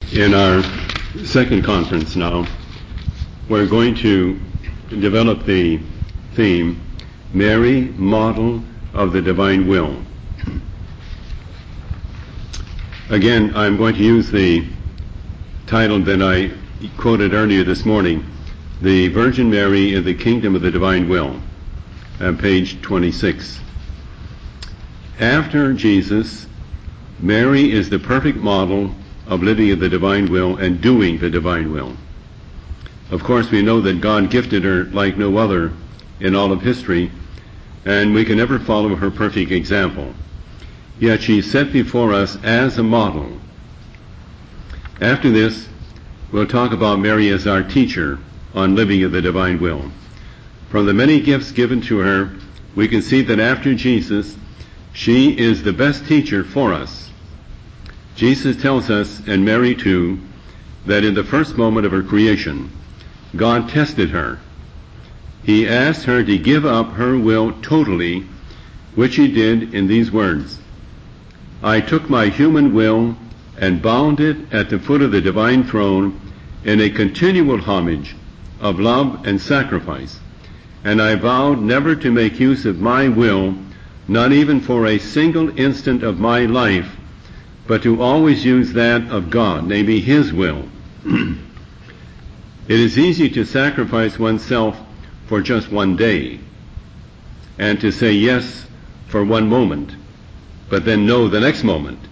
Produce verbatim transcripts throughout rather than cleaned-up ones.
In our second conference now, we're going to develop the theme, Mary, Model of the Divine Will. Again, I'm going to use the title that I quoted earlier this morning, The Virgin Mary in the Kingdom of the Divine Will, on page twenty-six. After Jesus, Mary is the perfect model of living in the divine will and doing the divine will. Of course, we know that God gifted her like no other in all of history, and we can never follow her perfect example. Yet she's set before us as a model. After this, we'll talk about Mary as our teacher on living in the divine will. From the many gifts given to her, we can see that after Jesus, she is the best teacher for us. Jesus tells us, and Mary too, that in the first moment of her creation, God tested her. He asked her to give up her will totally, which she did in these words, I took my human will and bound it at the foot of the divine throne in a continual homage of love and sacrifice, and I vowed never to make use of my will, not even for a single instant of my life, but to always use that of God, namely His will. It is easy to sacrifice oneself for just one day, and to say yes for one moment, but then no the next moment.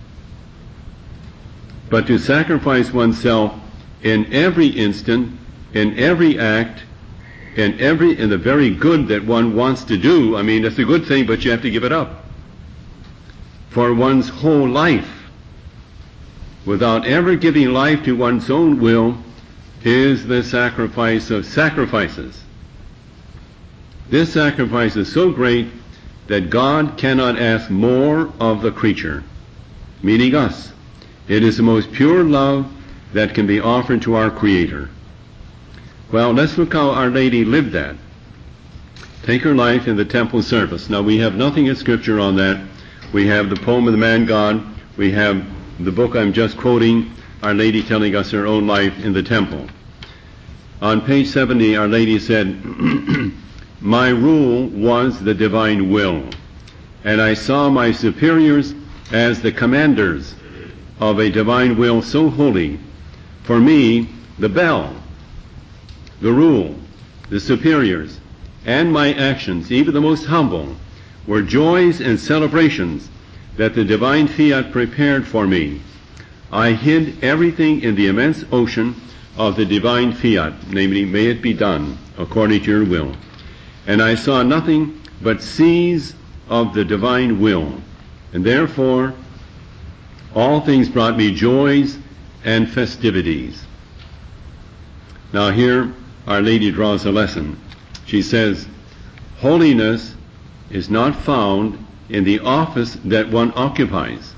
But to sacrifice oneself in every instant, in every act, in every in the very good that one wants to do, I mean, it's a good thing, but you have to give it up. For one's whole life, without ever giving life to one's own will, is the sacrifice of sacrifices. This sacrifice is so great that God cannot ask more of the creature, meaning us. It is the most pure love that can be offered to our Creator. Well, let's look how Our Lady lived that. Take her life in the temple service. Now, we have nothing in Scripture on that. We have the poem of the man God. We have the book I'm just quoting, Our Lady telling us her own life in the temple. On page seventy, Our Lady said, my rule was the divine will, and I saw my superiors as the commanders of a divine will so holy. For me, the bell, the rule, the superiors, and my actions, even the most humble, were joys and celebrations that the divine fiat prepared for me. I hid everything in the immense ocean of the divine fiat, namely, may it be done according to your will. And I saw nothing but seas of the divine will, and therefore all things brought me joys and festivities. Now here Our Lady draws a lesson. She says, holiness is not found in the office that one occupies,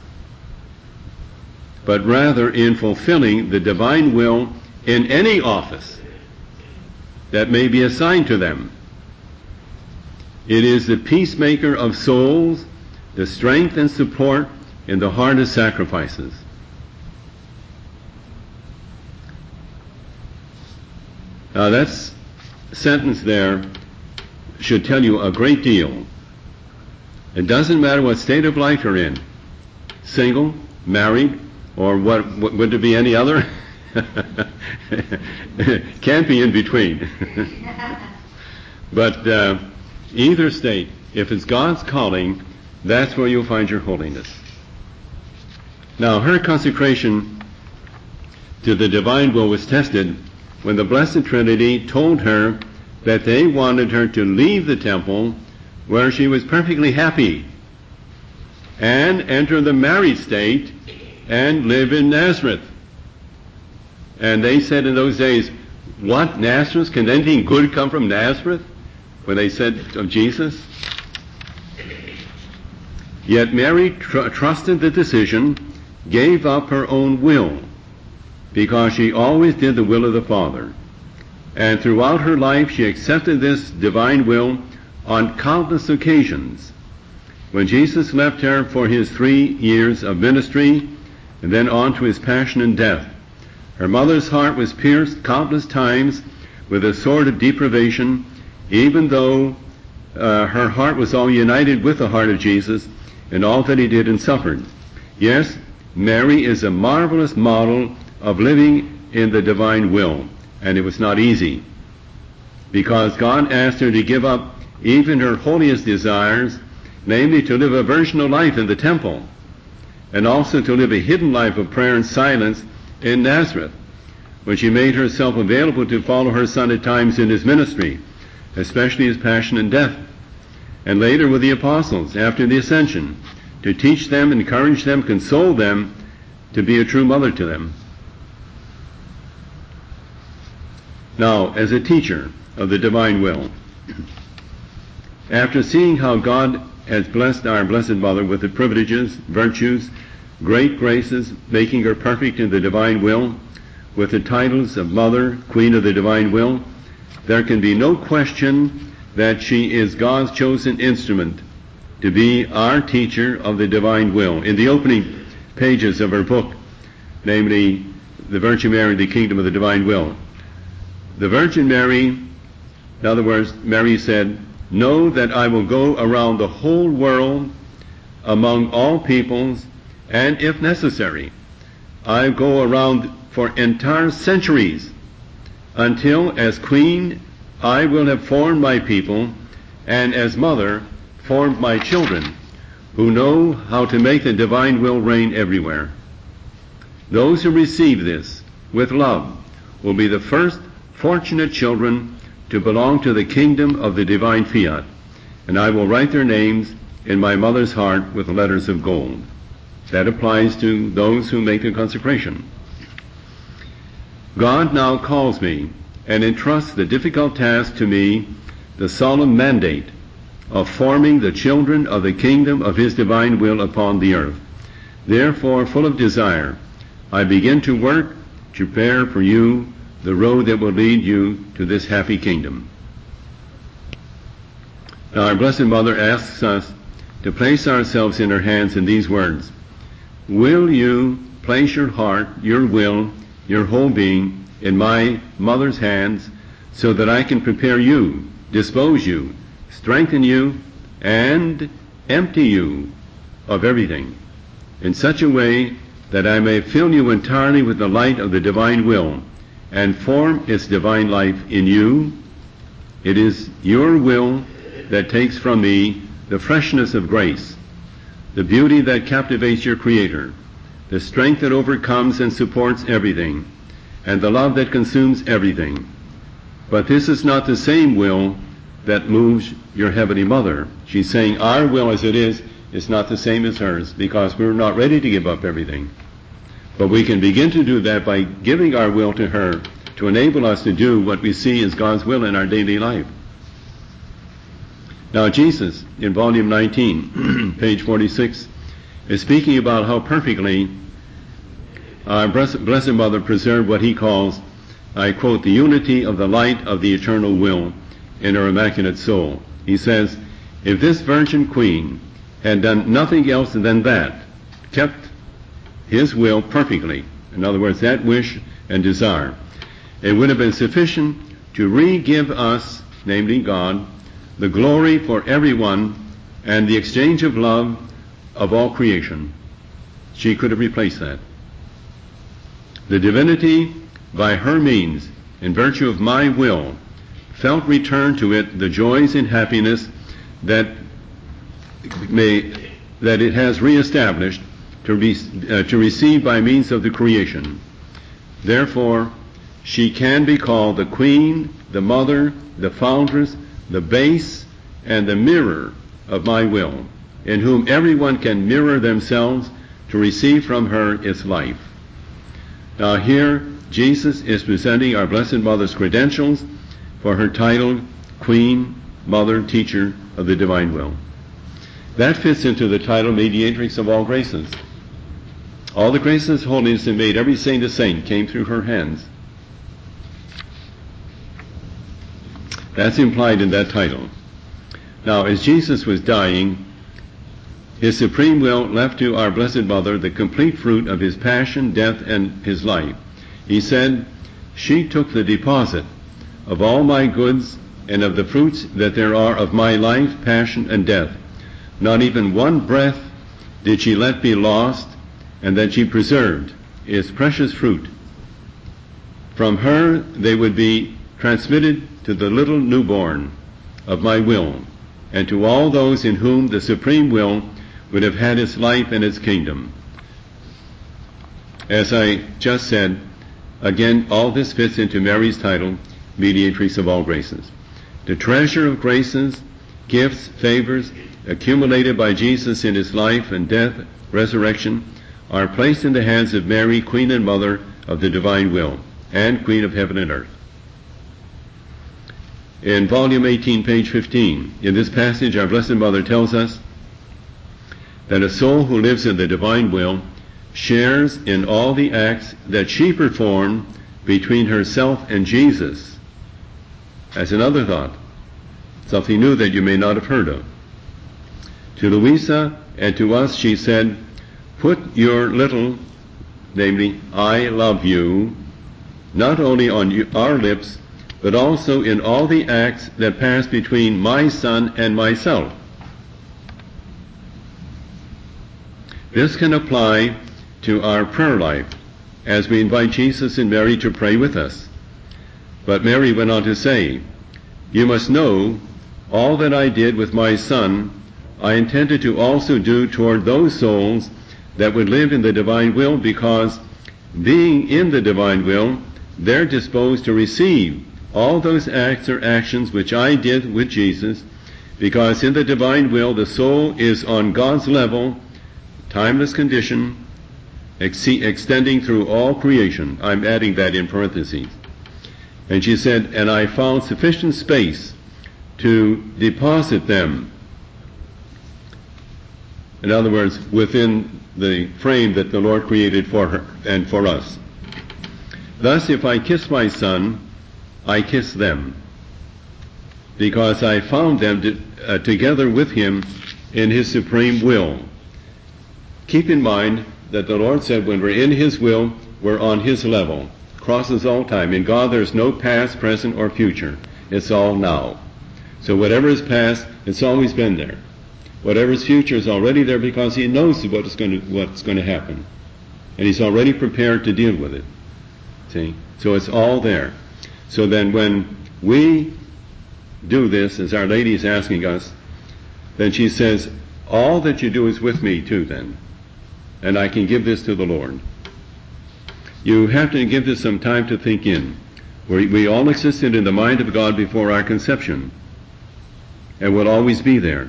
but rather in fulfilling the divine will in any office that may be assigned to them. It is the peacemaker of souls, the strength and support in the hardest sacrifices. Now that sentence there should tell you a great deal. It doesn't matter what state of life you're in, single, married, or what, what would there be any other? Can't be in between. But uh, either state, if it's God's calling, that's where you'll find your holiness. Now, her consecration to the divine will was tested when the Blessed Trinity told her that they wanted her to leave the temple where she was perfectly happy and enter the married state and live in Nazareth. And they said in those days, what, Nazareth? Can anything good come from Nazareth? When they said of Jesus. Yet Mary tr- trusted the decision, gave up her own will, because she always did the will of the Father. And throughout her life she accepted this divine will on countless occasions. When Jesus left her for his three years of ministry, and then on to his passion and death, Her mother's heart was pierced countless times with a sword of deprivation, even though uh, her heart was all united with the heart of Jesus in all that he did and suffered. Yes, Mary is a marvelous model of living in the divine will, and it was not easy, because God asked her to give up even her holiest desires, namely to live a virginal life in the temple, and also to live a hidden life of prayer and silence in Nazareth, when she made herself available to follow her Son at times in his ministry, especially his passion and death, and later with the apostles after the ascension, to teach them, encourage them, console them, to be a true mother to them. Now, as a teacher of the divine will, after seeing how God has blessed our Blessed Mother with the privileges, virtues, great graces, making her perfect in the divine will, with the titles of Mother, Queen of the Divine Will, there can be no question that she is God's chosen instrument to be our teacher of the divine will. In the opening pages of her book, namely The Virgin Mary, the Kingdom of the Divine Will, the Virgin Mary, in other words, Mary said, "Know that I will go around the whole world among all peoples, and if necessary, I go around for entire centuries, until as queen I will have formed my people, and as mother formed my children, who know how to make the divine will reign everywhere. Those who receive this with love will be the first fortunate children to belong to the kingdom of the divine fiat, and I will write their names in my mother's heart with letters of gold." That applies to those who make the consecration. God now calls me and entrusts the difficult task to me, the solemn mandate of forming the children of the kingdom of his divine will upon the earth. Therefore, full of desire, I begin to work to prepare for you the road that will lead you to this happy kingdom. Now, our Blessed Mother asks us to place ourselves in her hands in these words: "Will you place your heart, your will, your whole being in my mother's hands, so that I can prepare you, dispose you, strengthen you, and empty you of everything, in such a way that I may fill you entirely with the light of the divine will, and form its divine life in you? It is your will that takes from me the freshness of grace, the beauty that captivates your Creator, the strength that overcomes and supports everything, and the love that consumes everything. But this is not the same will that moves your Heavenly Mother." She's saying our will as it is is not the same as hers, because we're not ready to give up everything. But we can begin to do that by giving our will to her to enable us to do what we see as God's will in our daily life. Now, Jesus, in volume nineteen, page forty-six, is speaking about how perfectly our Blessed Mother preserved what he calls, I quote, "the unity of the light of the eternal will in her immaculate soul." He says, "If this Virgin Queen had done nothing else than that, kept his will perfectly," in other words, that wish and desire, "it would have been sufficient to re-give us, namely God, the glory for everyone and the exchange of love of all creation." She could have replaced that. The divinity, by her means, in virtue of my will, felt return to it the joys and happiness that may that it has reestablished to, be, uh, to receive by means of the creation. Therefore, she can be called the Queen, the Mother, the Foundress, the base, and the mirror of my will, in whom everyone can mirror themselves to receive from her its life. Now here, Jesus is presenting our Blessed Mother's credentials for her title, Queen, Mother, Teacher of the Divine Will. That fits into the title, Mediatrix of all graces. All the graces, holiness, and made every saint a saint came through her hands. That's implied in that title. Now, as Jesus was dying, his supreme will left to our Blessed Mother the complete fruit of his passion, death, and his life. He said, "She took the deposit of all my goods and of the fruits that there are of my life, passion, and death. Not even one breath did she let be lost, and that she preserved its precious fruit. From her they would be transmitted to the little newborn of my will, and to all those in whom the supreme will would have had its life and its kingdom." As I just said, again, all this fits into Mary's title, Mediatrix of all graces. The treasure of graces, gifts, favors, accumulated by Jesus in his life and death, resurrection, are placed in the hands of Mary, Queen and Mother of the divine will, and Queen of heaven and earth. In volume eighteen, page fifteen, in this passage, our Blessed Mother tells us that a soul who lives in the divine will shares in all the acts that she performed between herself and Jesus. As another thought, something new that you may not have heard of. To Louisa and to us she said, "Put your little, namely, I love you, not only on you, our lips, but also in all the acts that pass between my Son and myself." This can apply to our prayer life as we invite Jesus and Mary to pray with us. But Mary went on to say, "You must know all that I did with my Son, I intended to also do toward those souls that would live in the divine will, because being in the divine will, they're disposed to receive all those acts or actions which I did with Jesus, because in the divine will the soul is on God's level, timeless condition, ex- extending through all creation." I'm adding that in parentheses. And she said, "And I found sufficient space to deposit them." In other words, within the frame that the Lord created for her and for us. "Thus, if I kiss my Son, I kiss them, because I found them to, uh, together with him in his supreme will." Keep in mind that the Lord said when we're in his will, we're on his level. Crosses all time. In God there's no past, present, or future. It's all now. So whatever is past, it's always been there. Whatever is future is already there because he knows what is going to, what's going to happen. And he's already prepared to deal with it. See? So it's all there. So then when we do this, as Our Lady is asking us, then she says, all that you do is with me too then. And I can give this to the Lord. You have to give this some time to think in. We, we all existed in the mind of God before our conception, and will always be there.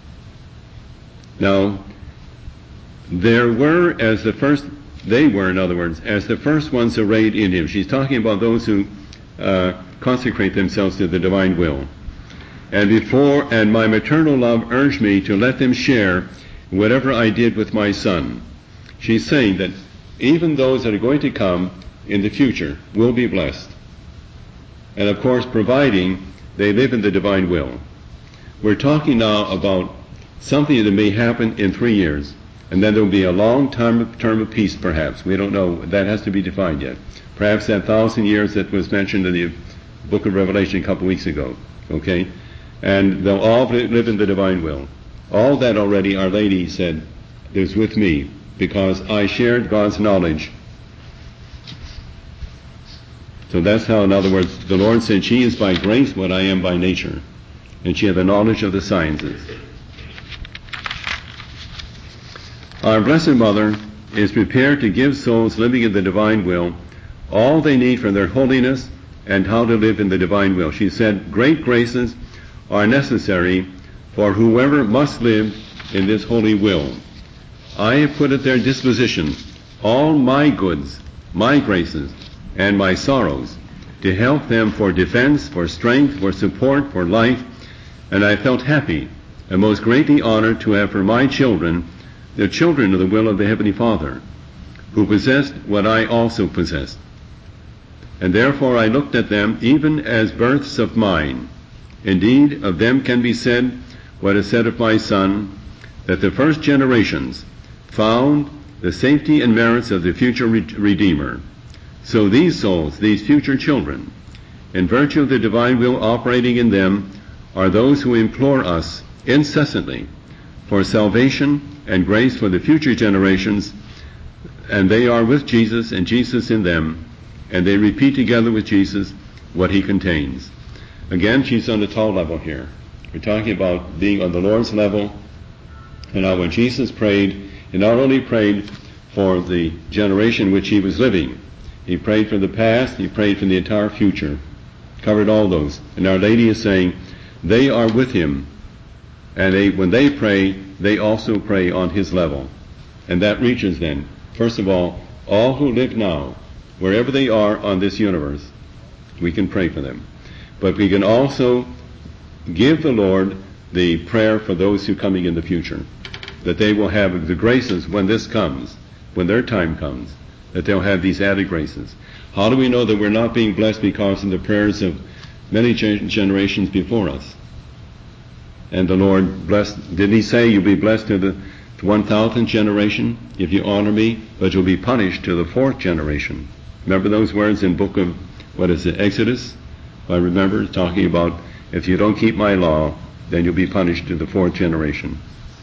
Now, there were, as the first, they were, in other words, as the first ones arrayed in him. She's talking about those who uh, consecrate themselves to the divine will. And before, and my maternal love urged me to let them share whatever I did with my Son. She's saying that even those that are going to come in the future will be blessed. And of course, providing they live in the divine will. We're talking now about something that may happen in three years, and then there will be a long term, term of peace, perhaps. We don't know. That has to be defined yet. Perhaps that thousand years that was mentioned in the book of Revelation a couple of weeks ago. Okay? And they'll all live in the divine will. All that already Our Lady said is with me, because I shared God's knowledge. So that's how, in other words, the Lord said, she is by grace what I am by nature. And she had the knowledge of the sciences. Our Blessed Mother is prepared to give souls living in the divine will all they need for their holiness and how to live in the divine will. She said, great graces are necessary for whoever must live in this holy will. I have put at their disposition all my goods, my graces, and my sorrows to help them for defense, for strength, for support, for life, and I felt happy and most greatly honored to have for my children the children of the will of the Heavenly Father, who possessed what I also possessed. And therefore I looked at them even as births of mine. Indeed, of them can be said what is said of my Son, that the first generations found the safety and merits of the future Redeemer, So these souls, these future children, in virtue of the divine will operating in them, are those who implore us incessantly for salvation and grace for the future generations, and they are with Jesus and Jesus in them, and they repeat together with Jesus what he contains. Again, she's on the tall level here. We're talking about being on the Lord's level. And now when Jesus prayed, he not only prayed for the generation in which he was living, he prayed for the past, he prayed for the entire future. Covered all those. And Our Lady is saying, they are with him. And they, when they pray, they also pray on his level. And that reaches then, first of all, all who live now, wherever they are on this universe, we can pray for them. But we can also give the Lord the prayer for those who are coming in the future, that they will have the graces when this comes, when their time comes, that they'll have these added graces. How do we know that we're not being blessed because of the prayers of many generations before us? And the Lord blessed, didn't he say you'll be blessed to the one thousandth generation if you honor me, but you'll be punished to the fourth generation? Remember those words in book of, what is it, Exodus? I remember talking about, if you don't keep my law, then you'll be punished to the fourth generation.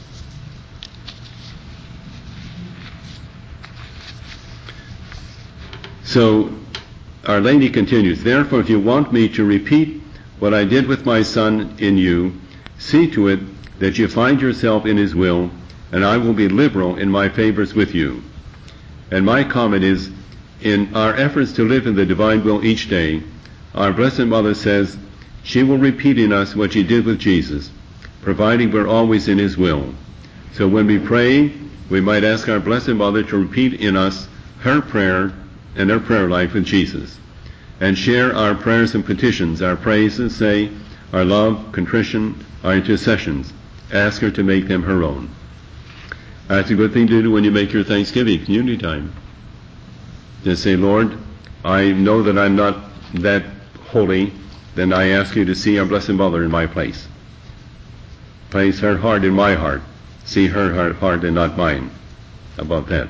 So, Our Lady continues, therefore, if you want me to repeat what I did with my Son in you, see to it that you find yourself in his will, and I will be liberal in my favors with you. And my comment is, in our efforts to live in the divine will each day, our Blessed Mother says she will repeat in us what she did with Jesus, providing we're always in his will. So when we pray, we might ask our Blessed Mother to repeat in us her prayer and her prayer life with Jesus, and share our prayers and petitions, our praises, say, our love, contrition, our intercessions. Ask her to make them her own. That's a good thing to do when you make your Thanksgiving community time. Just say, Lord, I know that I'm not that holy, then I ask you to see our Blessed Mother in my place. Place her heart in my heart. See her heart and not mine. How about that?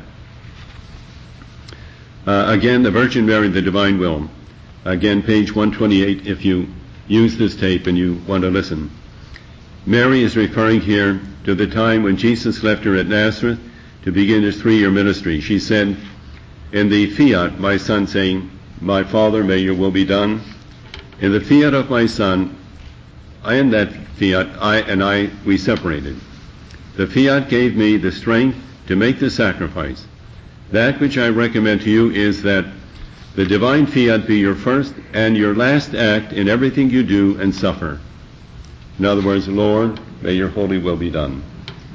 Uh, again, the Virgin Mary, the Divine Will. Again, page one twenty-eight, if you use this tape and you want to listen. Mary is referring here to the time when Jesus left her at Nazareth to begin his three-year ministry. She said, in the fiat, my Son, saying, my Father, may your will be done. In the fiat of my Son, I am that fiat, I and I, we separated. The fiat gave me the strength to make the sacrifice. That which I recommend to you is that the divine fiat be your first and your last act in everything you do and suffer. In other words, Lord, may your holy will be done.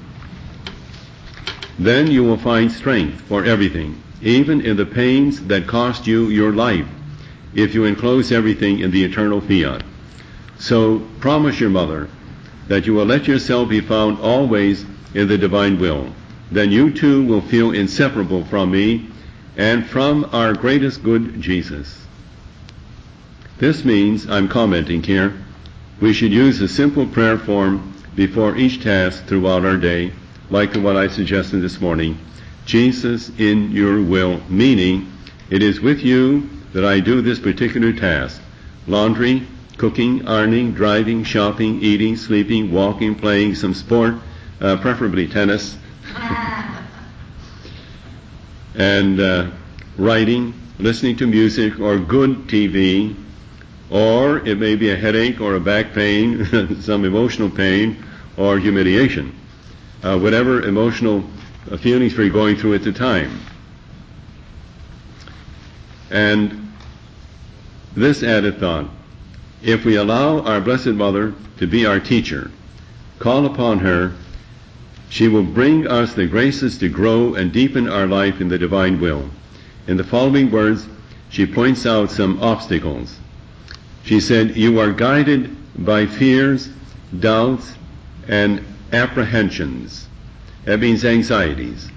Then you will find strength for everything, even in the pains that cost you your life, if you enclose everything in the eternal fiat. So promise your mother that you will let yourself be found always in the divine will. Then you too will feel inseparable from me and from our greatest good, Jesus. This means, I'm commenting here, we should use a simple prayer form before each task throughout our day, like the one I suggested this morning. Jesus, in your will, meaning it is with you that I do this particular task. Laundry, cooking, ironing, driving, shopping, eating, sleeping, walking, playing some sport, uh, preferably tennis, and uh, writing, listening to music or good T V, or it may be a headache or a back pain, some emotional pain, or humiliation, uh, whatever emotional uh, feelings we're going through at the time. And this added thought, if we allow our Blessed Mother to be our teacher, call upon her, she will bring us the graces to grow and deepen our life in the divine will. In the following words, she points out some obstacles. She said, you are guided by fears, doubts, and apprehensions. That means anxieties.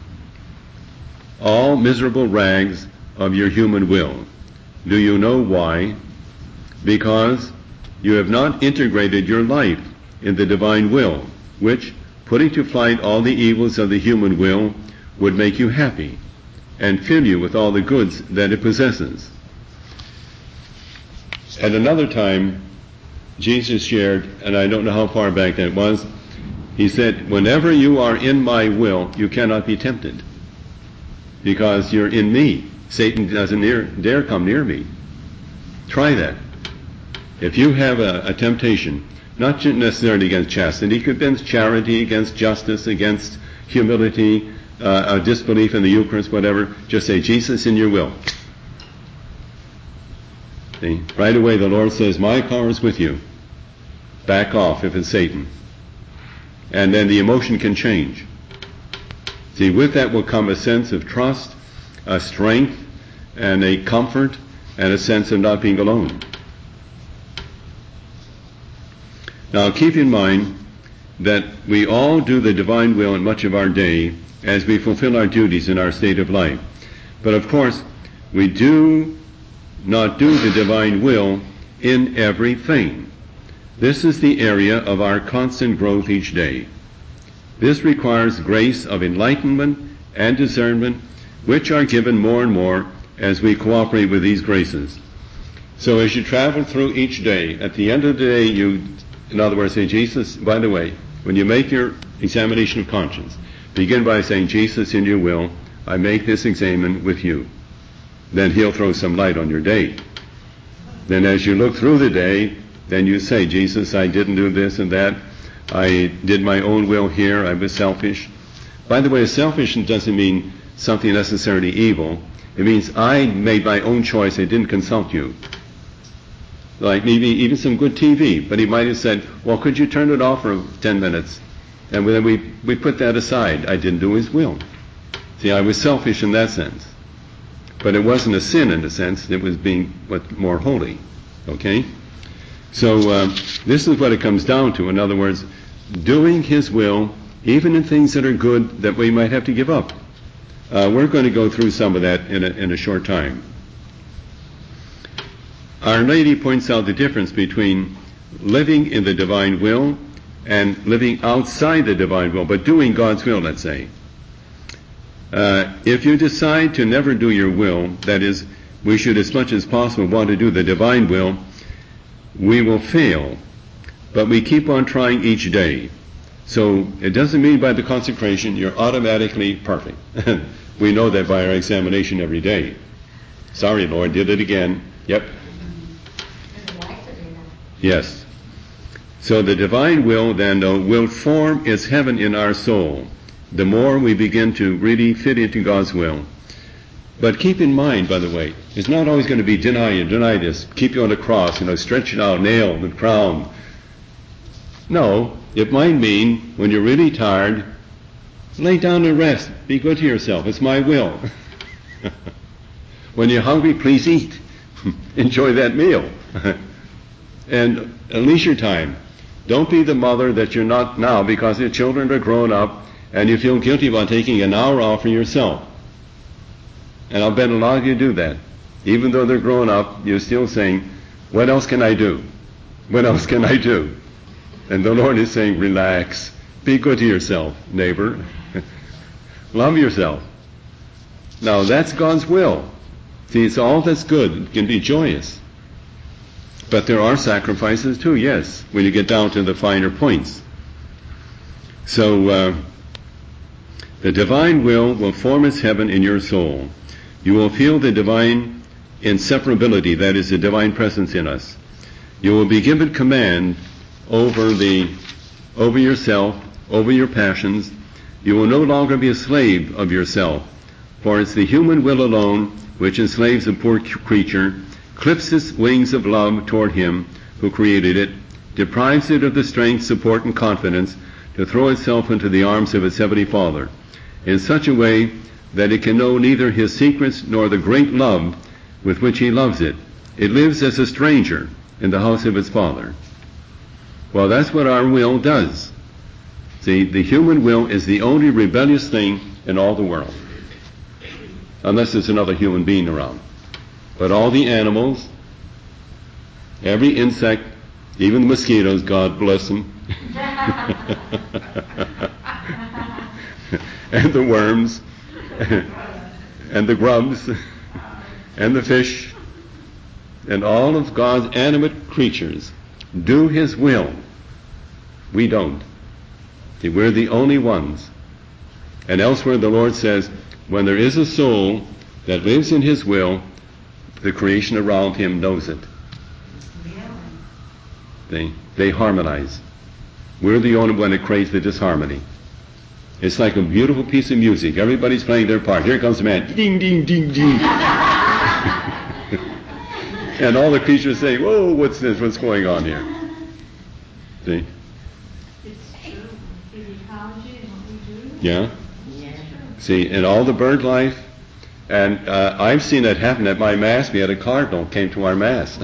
All miserable rags of your human will. Do you know why? Because you have not integrated your life in the divine will, which, putting to flight all the evils of the human will, would make you happy. and fill you with all the goods that it possesses. At another time, Jesus shared, and I don't know how far back that was, he said, whenever you are in my will, you cannot be tempted, because you're in me. Satan doesn't near, dare come near me. Try that. If you have a, a temptation, not necessarily against chastity, against charity, against justice, against humility, uh, a disbelief in the Eucharist, whatever, just say, Jesus, in your will. See? Right away the Lord says, my power is with you. Back off if it's Satan. And then the emotion can change. See, with that will come a sense of trust, a strength, and a comfort, and a sense of not being alone. Now keep in mind that we all do the divine will in much of our day as we fulfill our duties in our state of life. But of course, we do not do the divine will in everything. This is the area of our constant growth each day. This requires grace of enlightenment and discernment, which are given more and more as we cooperate with these graces. So as you travel through each day, at the end of the day, you, in other words, say, Jesus, by the way, when you make your examination of conscience, begin by saying, Jesus, in your will, I make this examen with you. Then he'll throw some light on your day. Then as you look through the day, then you say, Jesus, I didn't do this and that. I did my own will here. I was selfish. By the way, selfish doesn't mean something necessarily evil. It means I made my own choice. I didn't consult you. Like maybe even some good T V. But he might have said, well, could you turn it off for ten minutes? And then we, we put that aside. I didn't do his will. See, I was selfish in that sense. But it wasn't a sin in a sense. It was being what, more holy. Okay? So uh, this is what it comes down to. In other words, doing his will, even in things that are good that we might have to give up. Uh, we're going to go through some of that in a, in a short time. Our Lady points out the difference between living in the divine will and living outside the divine will, but doing God's will, let's say. Uh, if you decide to never do your will, that is, we should as much as possible want to do the divine will, we will fail, but we keep on trying each day. So it doesn't mean by the consecration you're automatically perfect. We know that by our examination every day. Sorry, Lord, did it again. Yep. Yes. So the divine will then though, will form its heaven in our soul the more we begin to really fit into God's will. But keep in mind, by the way, it's not always going to be deny you, deny this, keep you on the cross, you know, stretch it out, nail the crown. No, it might mean when you're really tired, lay down and rest. Be good to yourself. It's my will. When you're hungry, please eat. Enjoy that meal. And at leisure time, don't be the mother that you're not now because your children are grown up and you feel guilty about taking an hour off for yourself. And I'll bet a lot of you do that. Even though they're grown up, you're still saying, what else can I do? What else can I do? And the Lord is saying, relax. Be good to yourself, neighbor. Love yourself. Now that's God's will. See, it's all that's good. It can be joyous. But there are sacrifices too, yes, when you get down to the finer points. So, uh, the divine will will form its heaven in your soul. You will feel the divine inseparability, that is, the divine presence in us. You will be given command over the, over yourself, over your passions. You will no longer be a slave of yourself, for it's the human will alone which enslaves a poor creature, clips its wings of love toward him who created it, deprives it of the strength, support, and confidence to throw itself into the arms of its heavenly Father, in such a way that it can know neither his secrets nor the great love with which he loves it. It lives as a stranger in the house of its Father. Well, that's what our will does. See, the human will is the only rebellious thing in all the world, unless there's another human being around. But all the animals, every insect, even the mosquitoes, God bless them, and the worms, and the grubs and the fish and all of God's animate creatures do His will. We don't. See, we're the only ones. And elsewhere the Lord says, when there is a soul that lives in His will, the creation around him knows it. They, they harmonize. We're the only one that creates the disharmony. It's like a beautiful piece of music. Everybody's playing their part. Here comes the man. Ding, ding, ding, ding. And all the creatures say, whoa, what's this? What's going on here? See? It's true. In ecology and what we do. Yeah? See, and all the bird life. And uh, I've seen that happen at my Mass. We had a cardinal came to our Mass.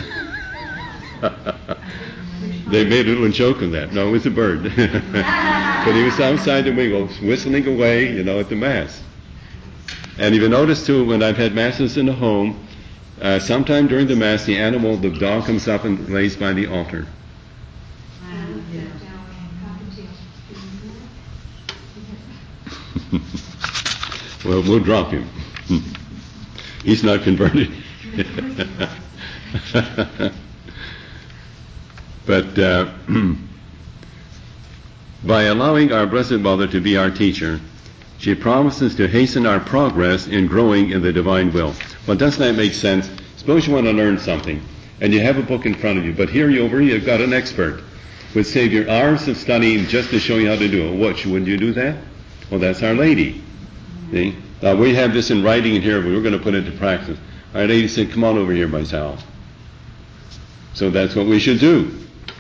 They made a little joke of that. No, it was a bird. But he was outside the window whistling away, you know, at the Mass. And you've noticed too, when I've had Masses in the home, uh, sometime during the Mass, the animal, the dog comes up and lays by the altar. Well, we'll drop him. He's not converted. But uh, by allowing our Blessed Mother to be our teacher, she promises to hasten our progress in growing in the divine will. Well, doesn't that make sense? Suppose you want to learn something, and you have a book in front of you, but here you over here you've got an expert would save your hours of studying just to show you how to do it. What, would you do that? Well, that's Our Lady. See? Now, we have this in writing in here, but we're going to put it into practice. Our Lady said, come on over here, my child. So that's what we should do.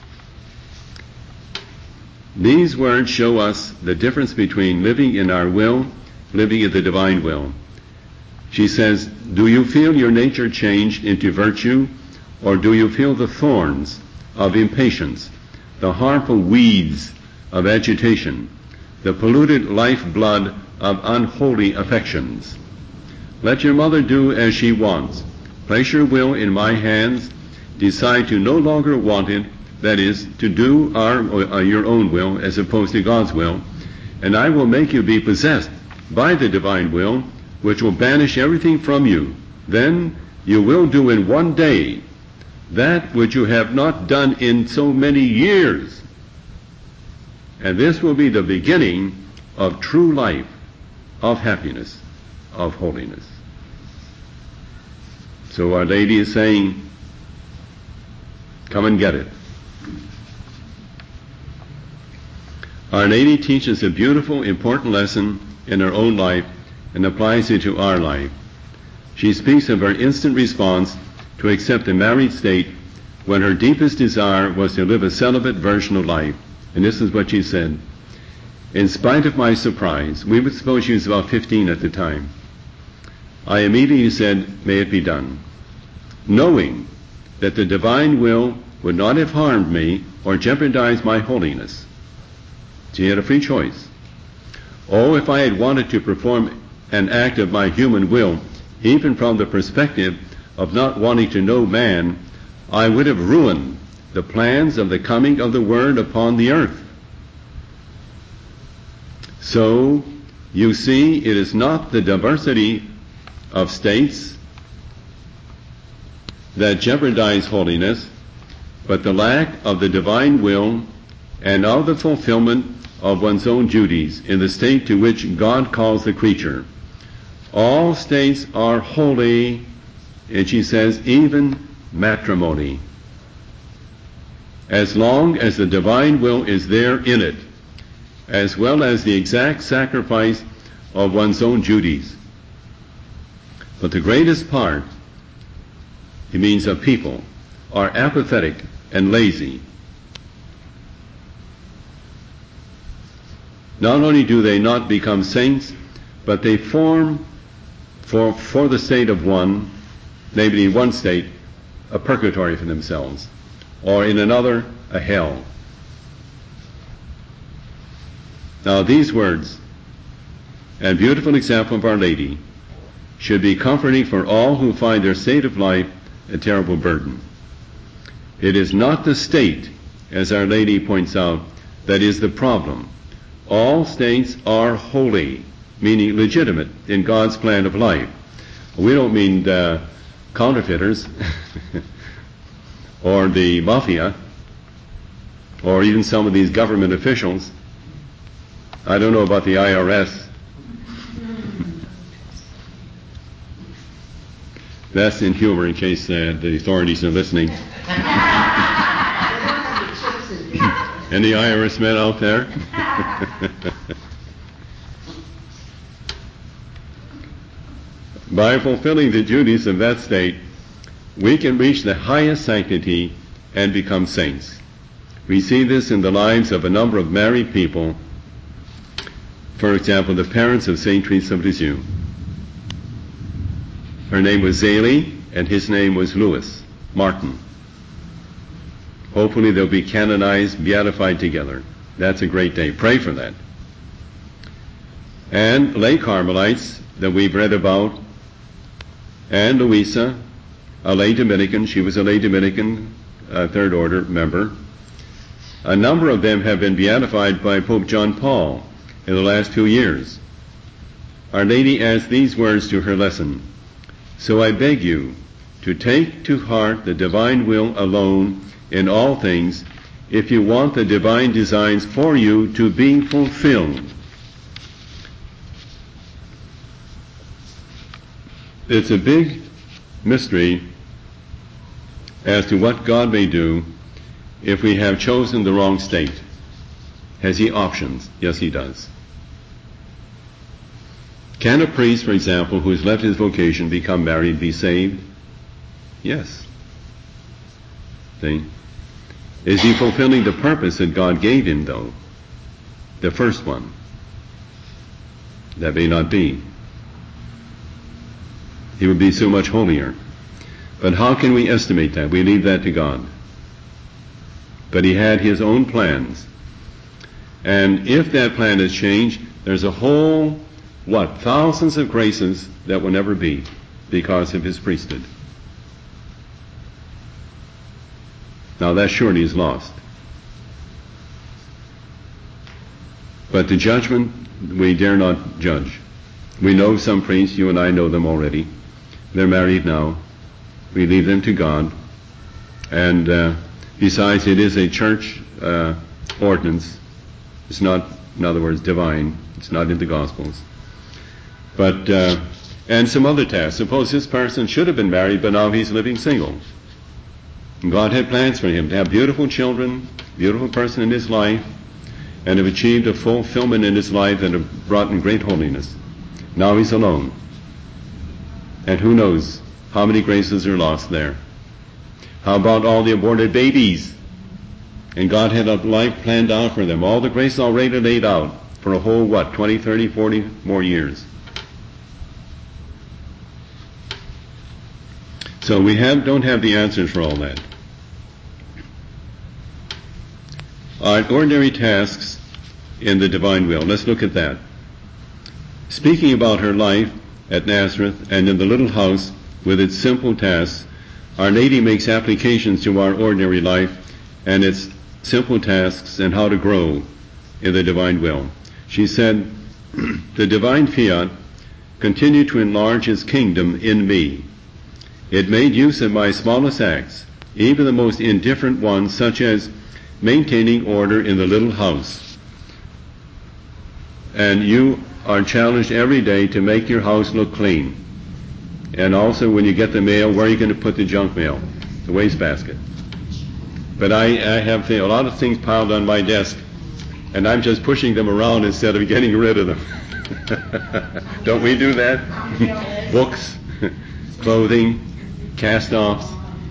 These words show us the difference between living in our will, living in the divine will. She says, do you feel your nature changed into virtue, or do you feel the thorns of impatience, the harmful weeds of agitation, the polluted lifeblood of unholy affections? Let your mother do as she wants. Place your will in my hands. Decide to no longer want it, that is, to do our, uh, your own will as opposed to God's will, and I will make you be possessed by the divine will, which will banish everything from you. Then you will do in one day that which you have not done in so many years. And this will be the beginning of true life, of happiness, of holiness. So Our Lady is saying, come and get it. Our Lady teaches a beautiful, important lesson in her own life and applies it to our life. She speaks of her instant response to accept the married state when her deepest desire was to live a celibate version of life. And this is what she said. In spite of my surprise, we would suppose she was about fifteen at the time, I immediately said, may it be done, knowing that the divine will would not have harmed me or jeopardized my holiness. She had a free choice. Oh, if I had wanted to perform an act of my human will, even from the perspective of not wanting to know man, I would have ruined the plans of the coming of the Word upon the earth. So, you see, it is not the diversity of states that jeopardize holiness, but the lack of the divine will and of the fulfillment of one's own duties in the state to which God calls the creature. All states are holy, and she says, even matrimony, as long as the divine will is there in it, as well as the exact sacrifice of one's own duties. But the greatest part, it means of people, are apathetic and lazy. Not only do they not become saints, but they form for, for the state of one, maybe in one state, a purgatory for themselves, or in another, a hell. Now these words, and beautiful example of Our Lady, should be comforting for all who find their state of life a terrible burden. It is not the state, as Our Lady points out, that is the problem. All states are holy, meaning legitimate in God's plan of life. We don't mean uh, counterfeiters or the mafia or even some of these government officials. I don't know about the I R S. That's in humor in case uh, the authorities are listening. Any I R S men out there? By fulfilling the duties of that state, we can reach the highest sanctity and become saints. We see this in the lives of a number of married people. For example, the parents of Saint Teresa of Lisieux. Her name was Zélie, and his name was Louis Martin. Hopefully they'll be canonized, beatified together. That's a great day. Pray for that. And lay Carmelites that we've read about, and Louisa, a lay Dominican. She was a lay Dominican, uh, third order member. A number of them have been beatified by Pope John Paul in the last two years. Our Lady adds these words to her lesson. So I beg you to take to heart the divine will alone in all things if you want the divine designs for you to be fulfilled. It's a big mystery as to what God may do if we have chosen the wrong state. Has he options? Yes, he does. Can a priest, for example, who has left his vocation, become married, be saved? Yes. See? Is he fulfilling the purpose that God gave him, though? The first one. That may not be. He would be so much holier. But how can we estimate that? We leave that to God. But he had his own plans. And if that plan is changed, there's a whole, what, thousands of graces that will never be because of his priesthood. Now that surely is lost. But the judgment, we dare not judge. We know some priests, you and I know them already. They're married now. We leave them to God. And uh, besides, it is a church uh, ordinance. It's not, in other words, divine. It's not in the Gospels. But, uh, and some other tasks. Suppose this person should have been married, but now he's living single. And God had plans for him to have beautiful children, beautiful person in his life, and have achieved a fulfillment in his life and have brought in great holiness. Now he's alone. And who knows how many graces are lost there. How about all the aborted babies? And God had a life planned out for them. All the graces already laid out for a whole, what, twenty, thirty, forty more years. So we have, don't have the answers for all that. Our ordinary tasks in the divine will. Let's look at that. Speaking about her life at Nazareth and in the little house with its simple tasks, Our Lady makes applications to our ordinary life and its simple tasks and how to grow in the divine will. She said, the divine fiat continued to enlarge his kingdom in me. It made use of my smallest acts, even the most indifferent ones, such as maintaining order in the little house. And you are challenged every day to make your house look clean. And also when you get the mail, where are you going to put the junk mail? The wastebasket. But I, I have a lot of things piled on my desk, and I'm just pushing them around instead of getting rid of them. Don't we do that? Books, clothing, cast-offs.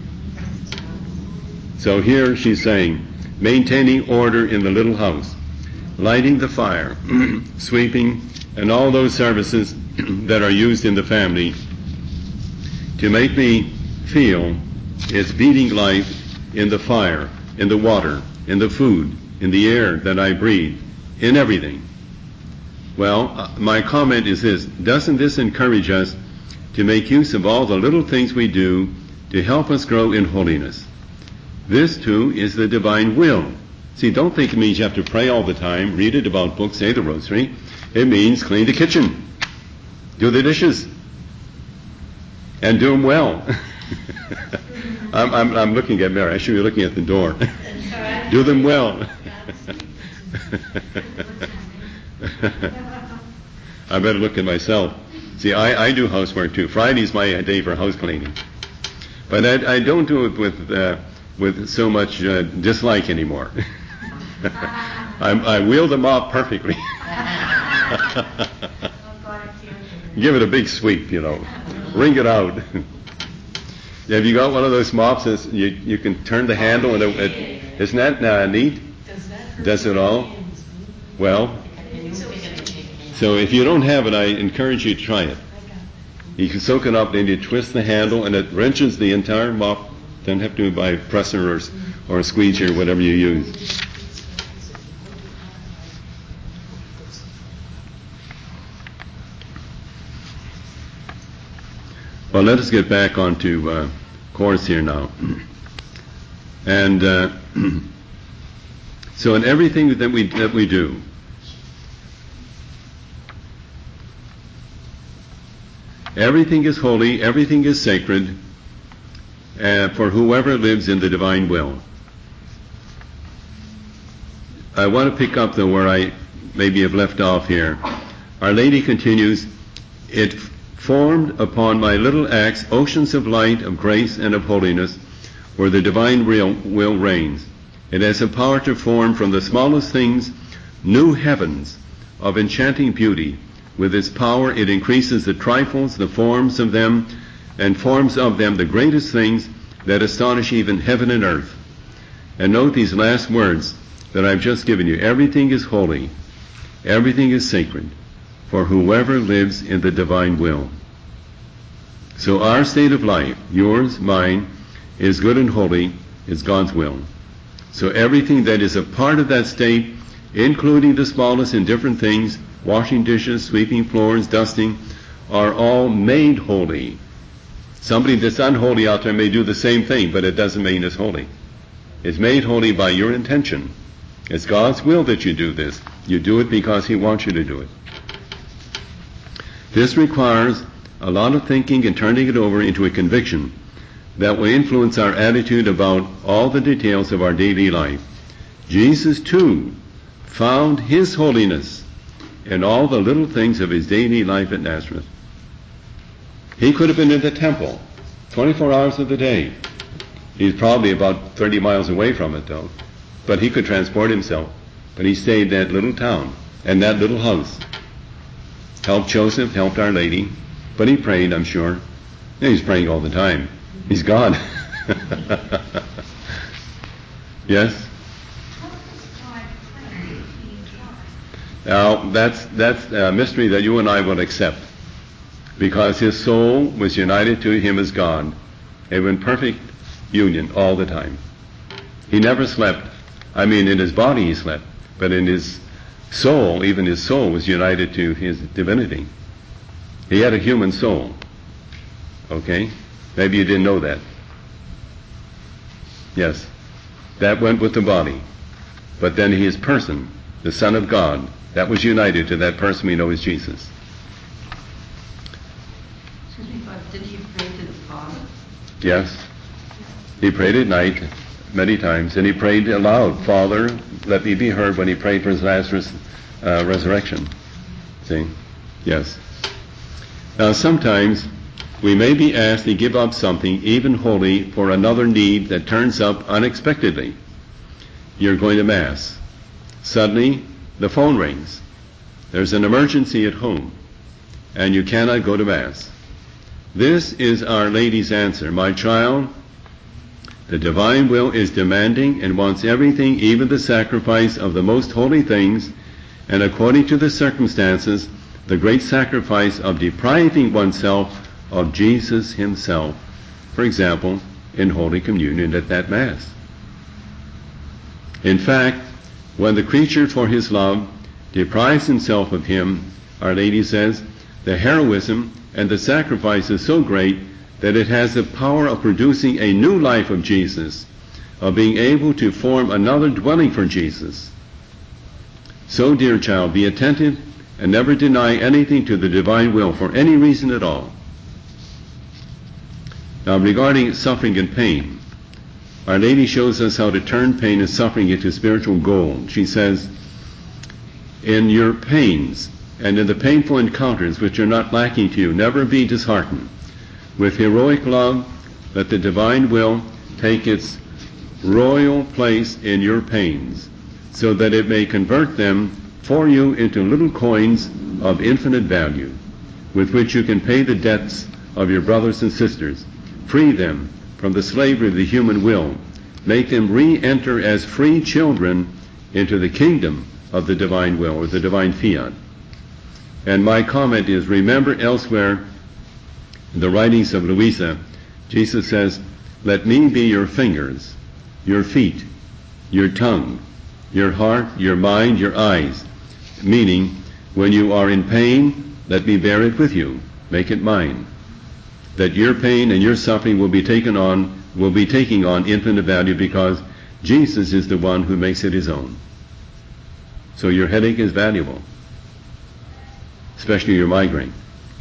So here she's saying, maintaining order in the little house, lighting the fire, sweeping, and all those services that are used in the family to make me feel its beating life in the fire, in the water, in the food, in the air that I breathe, in everything. Well, uh, my comment is this: doesn't this encourage us to make use of all the little things we do to help us grow in holiness? This, too, is the divine will. See, don't think it means you have to pray all the time, read a devout book, say the rosary. It means clean the kitchen, do the dishes, and do them well. I'm, I'm, I'm looking at Mary. I should be looking at the door. Do them well. I better look at myself. See, I, I do housework too. Friday's my day for house cleaning. But I, I don't do it with uh, with so much uh, dislike anymore. I, I wield them off perfectly. Give it a big sweep, you know. Wring it out. Have you got one of those mops that you, you can turn the handle and it, it, isn't that uh, neat? Does it all? Well, so if you don't have it, I encourage you to try it. You can soak it up, then you twist the handle, and it wrenches the entire mop. Don't have to do it by presser or, or a squeegee or whatever you use. Well, let us get back onto uh, course here now. And uh, so in everything that we that we do, everything is holy, everything is sacred, uh, for whoever lives in the divine will. I want to pick up, though, where I maybe have left off here. Our Lady continues, it formed upon my little acts oceans of light, of grace, and of holiness, where the divine will, will reigns. It has a power to form from the smallest things new heavens of enchanting beauty. With its power it increases the trifles, the forms of them, and forms of them the greatest things that astonish even heaven and earth. And note these last words that I've just given you. Everything is holy, everything is sacred, for whoever lives in the divine will. So our state of life, yours, mine, is good and holy, is God's will. So everything that is a part of that state, including the smallest and different things, washing dishes, sweeping floors, dusting, are all made holy. Somebody that's unholy out there may do the same thing, but it doesn't mean it's holy. It's made holy by your intention. It's God's will that you do this. You do it because He wants you to do it. This requires a lot of thinking and turning it over into a conviction that will influence our attitude about all the details of our daily life. Jesus, too, found His holiness in all the little things of His daily life at Nazareth. He could have been in the temple twenty-four hours of the day. He's probably about thirty miles away from it, though. But He could transport Himself. But He stayed in that little town and that little house. Helped Joseph, helped Our Lady. But He prayed, I'm sure. Yeah, He's praying all the time. He's God. Yes? Now, that's that's a mystery that you and I will accept, because His soul was united to Him as God. They were in perfect union all the time. He never slept. I mean, in His body He slept, but in His soul, even His soul was united to His divinity. He had a human soul. Okay? Maybe you didn't know that. Yes. That went with the body. But then His person, the Son of God, that was united to that person we know as Jesus. Excuse me, but did He pray to the Father? Yes. He prayed at night many times, and He prayed aloud, Father, let me be heard, when He prayed for His Lazarus uh, resurrection. See? Yes. Now sometimes we may be asked to give up something, even holy, for another need that turns up unexpectedly. You're going to Mass. Suddenly, the phone rings. There's an emergency at home, and you cannot go to Mass. This is Our Lady's answer. My child, the divine will is demanding and wants everything, even the sacrifice of the most holy things, and according to the circumstances, the great sacrifice of depriving oneself of Jesus Himself, for example, in Holy Communion at that Mass. In fact, when the creature for His love deprives himself of Him, Our Lady says, the heroism and the sacrifice is so great that it has the power of producing a new life of Jesus, of being able to form another dwelling for Jesus. So, dear child, be attentive and never deny anything to the divine will for any reason at all. Now, regarding suffering and pain, Our Lady shows us how to turn pain and suffering into spiritual gold. She says, in your pains and in the painful encounters which are not lacking to you, never be disheartened. With heroic love, let the divine will take its royal place in your pains, so that it may convert them for you into little coins of infinite value, with which you can pay the debts of your brothers and sisters, free them from the slavery of the human will, make them re-enter as free children into the kingdom of the divine will, or the divine fiat. And my comment is, remember elsewhere in the writings of Louisa, Jesus says, let me be your fingers, your feet, your tongue, your heart, your mind, your eyes. Meaning, when you are in pain, let me bear it with you, make it mine. That your pain and your suffering will be taken on, will be taking on infinite value, because Jesus is the one who makes it his own. So your headache is valuable, especially your migraine.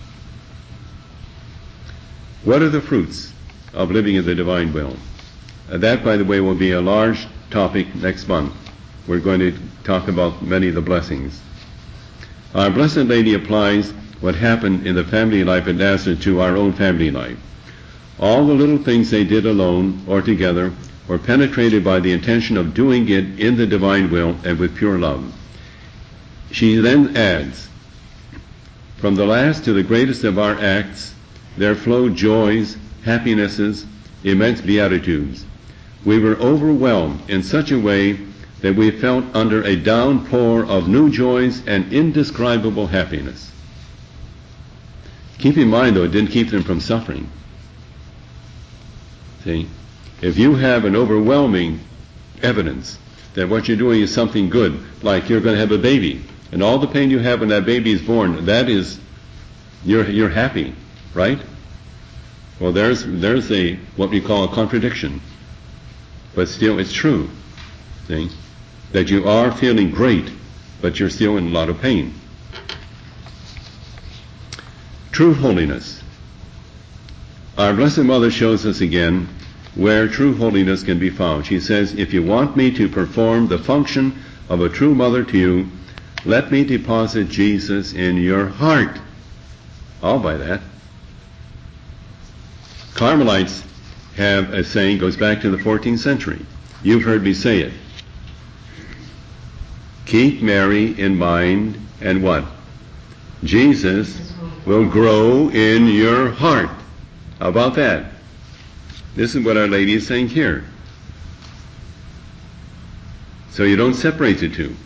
What are the fruits of living in the divine will? Uh, that, by the way, will be a large topic next month. We're going to talk about many of the blessings. Our Blessed Lady applies what happened in the family life at Nazareth to our own family life. All the little things they did alone or together were penetrated by the intention of doing it in the divine will and with pure love. She then adds, from the last to the greatest of our acts, there flowed joys, happinesses, immense beatitudes. We were overwhelmed in such a way that we felt under a downpour of new joys and indescribable happiness. Keep in mind, though, it didn't keep them from suffering. See, if you have an overwhelming evidence that what you're doing is something good, like you're going to have a baby, and all the pain you have when that baby is born, that is, you're you're happy, right? Well, there's there's a what we call a contradiction, but still it's true. See, that you are feeling great, but you're still in a lot of pain. True holiness. Our Blessed Mother shows us again where true holiness can be found. She says, if you want me to perform the function of a true mother to you, let me deposit Jesus in your heart. I'll buy that. Carmelites have a saying, goes back to the fourteenth century. You've heard me say it. Keep Mary in mind, and what? Jesus will grow in your heart. How about that? This is what Our Lady is saying here. So you don't separate the two.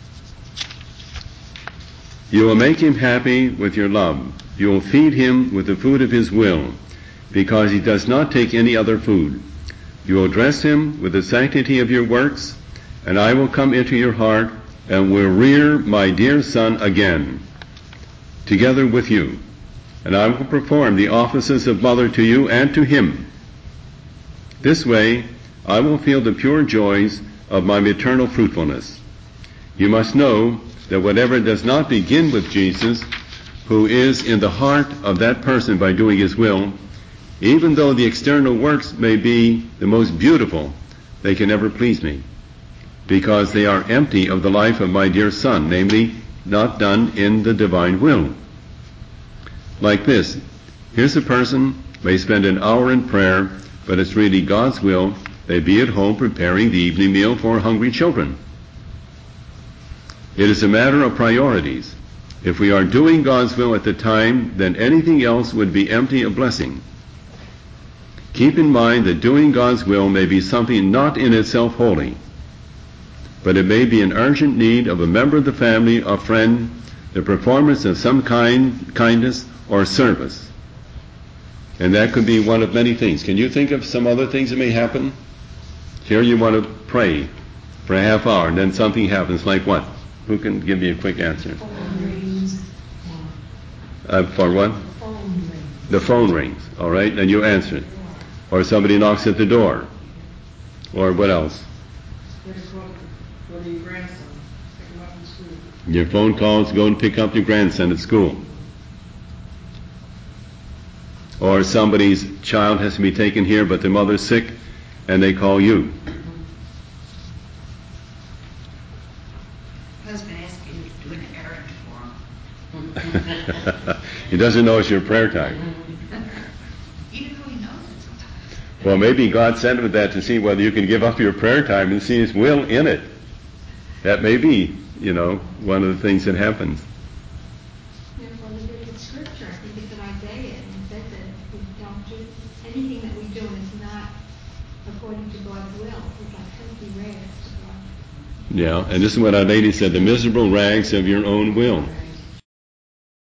You will make him happy with your love. You will feed him with the food of his will, because he does not take any other food. You will dress him with the sanctity of your works, and I will come into your heart and will rear my dear son again, together with you. And I will perform the offices of mother to you and to him. This way, I will feel the pure joys of my maternal fruitfulness. You must know that whatever does not begin with Jesus, who is in the heart of that person by doing his will, even though the external works may be the most beautiful, they can never please me, because they are empty of the life of my dear son, namely, not done in the divine will. Like this, here's a person may spend an hour in prayer, but it's really God's will they be at home preparing the evening meal for hungry children. It is a matter of priorities. If we are doing God's will at the time, then anything else would be empty of blessing. Keep in mind that doing God's will may be something not in itself holy, but it may be an urgent need of a member of the family, a friend, the performance of some kind, kindness, or service. And that could be one of many things. Can you think of some other things that may happen? Here you want to pray for a half hour, and then something happens, like what? Who can give me a quick answer? Phone rings. Uh, for what? The phone rings. The phone rings, all right, and you answer it. Or somebody knocks at the door. Or what else? Go to your grandson, pick him up from school. Your phone calls, go and pick up your grandson at school. Or somebody's child has to be taken here, but their mother's sick, and they call you. Husband asking you to do an errand for him. He doesn't know it's your prayer time. Even though he knows it sometimes. Well, maybe God sent him that to see whether you can give up your prayer time and see His will in it. That may be, you know, one of the things that happens. Yeah, well, there's a scripture, I think it's in Isaiah, and it says that we don't do, anything that we do is not according to God's will. It's like filthy rags to God. Yeah, and this is what Our Lady said, the miserable rags of your own will.